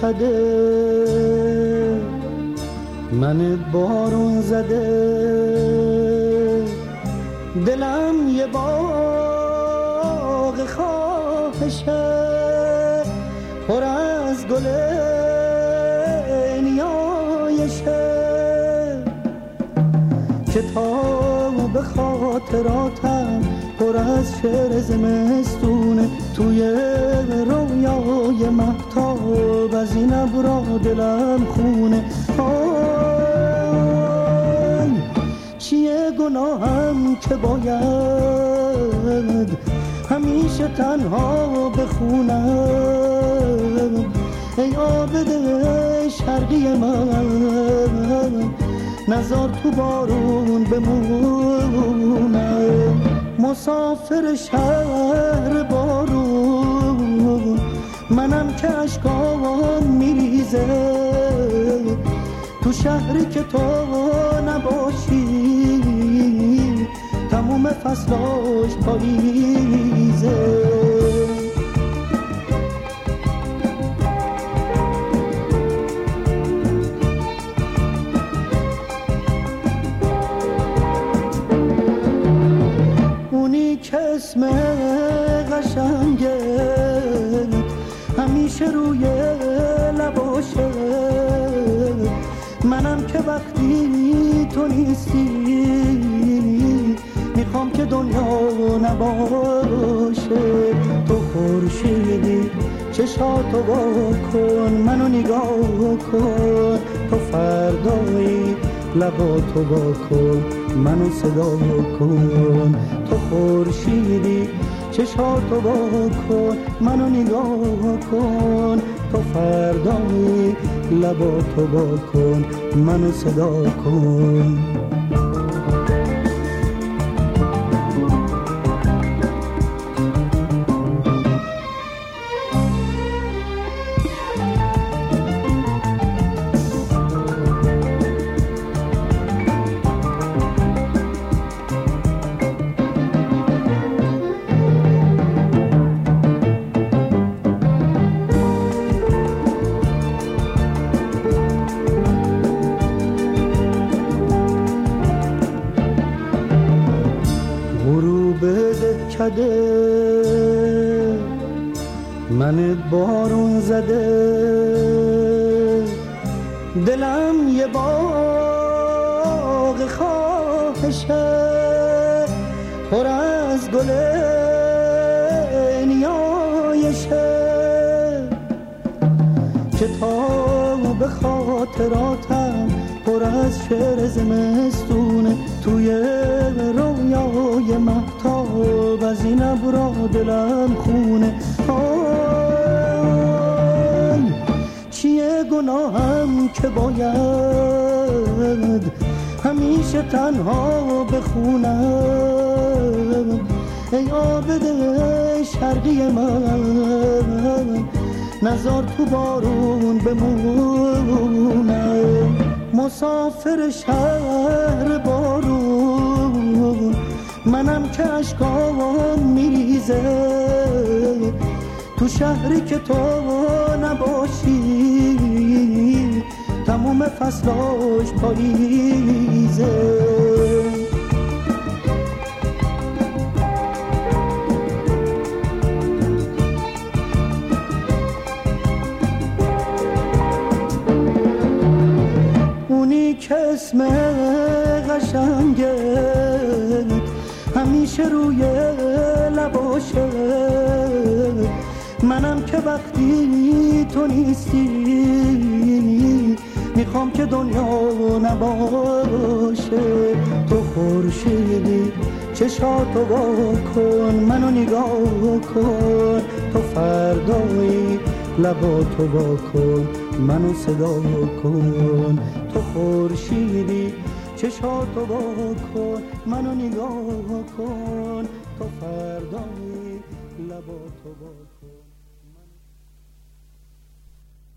دکده من بارون زده، دلم یه باغ خواهشه پر از گل نیایشه، کتاب خاطراتم پر از شعر زمستونه، توی رویای مهتاب از این ابرا دلم خونه. آی چیه گناهم که باید همیشه تنها بخونم، ای عابد شرقی من نزار تو بارون بمونم، مسافر شهر بارون منم که اشکام میریزه، تو شهری که تو نباشی تموم فصلاش پاییزه. که اسم قشنگه همیشه روی لباشه، منم که وقتی تو نیستی میخوام که دنیا نباشه. تو خورشیدی چشاتو وا کن منو نگاه کن، تو فردایی لباتو وا کن منو صدا کن، تو خورشیدی چشاتو وا کن منو نگاه کن، تو فردایی لباتو وا کن منو صدا کن. من بارون زده، دلم یه باغ خواهشه پر از گل نیایشه، کتاب خاطراتم پر از شعر زمستونه، توی رویای مهتاب از این ابرا دلم خونه. آی چیه گناهم که باید همیشه تنها بخونم، ای عابد شرقی من نزار تو بارون بمونم، مسافر شهر بارون منم که اشکام میریزه، تو شهری که تو نباشی تموم فصلاش پاییزه. که اسم قشنگه همیشه روی لباشه، منم که وقتی تو نیستی میخوام که دنیا نباشه. تو خورشیدی چشاتو وا کن منو نگاه کن، تو فردایی لباتو وا کن منو صدا کن، تو خورشیدی چشاتو وا کن منو نگاه کن، تو فردایی لباتو وا کن.